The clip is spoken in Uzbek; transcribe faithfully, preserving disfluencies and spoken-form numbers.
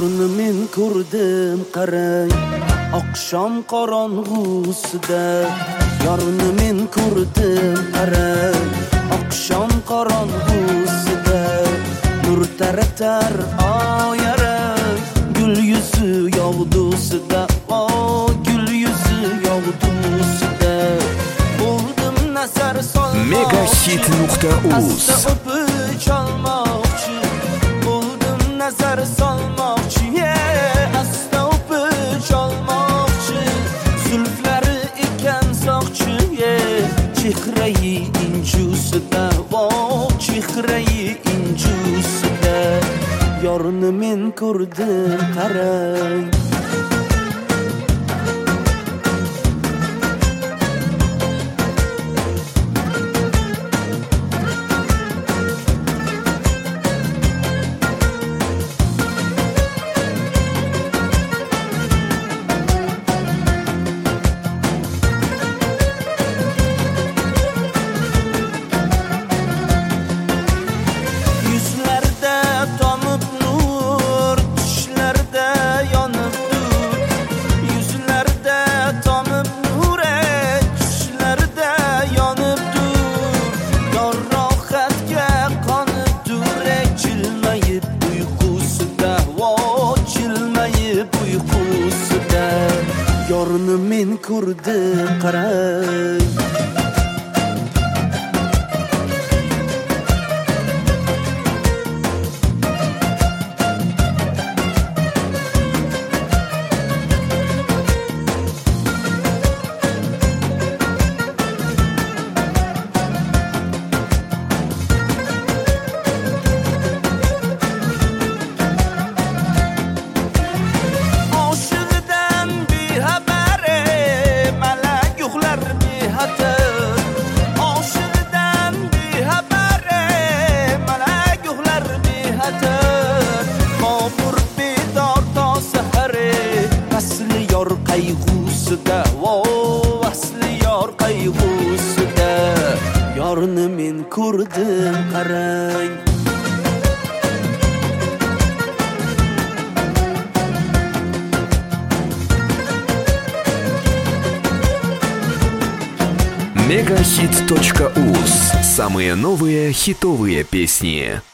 Yorni men ko'rdim qarang oqshom qorong'usida Yorni men ko'rdim qarang oqshom qorong'usida nur taratar oyaram gul yuzi yog'dusida o gul yuzi yog'dusida bo'ldim nazar solmoqchi megahit nuqta uz chalmoqchi bo'ldim nazar solmoqchi asta o'pib chalmoqchi zulflari ekan soqchi chehrai injusida o chehrai injusida yorni men ko'rdim qarang yorni men ko'rdim qarang qayg'usida vo asli yor qayg'usida yorni men ko'rdim qarang мегахит точка уз. Самые новые хитовые песни.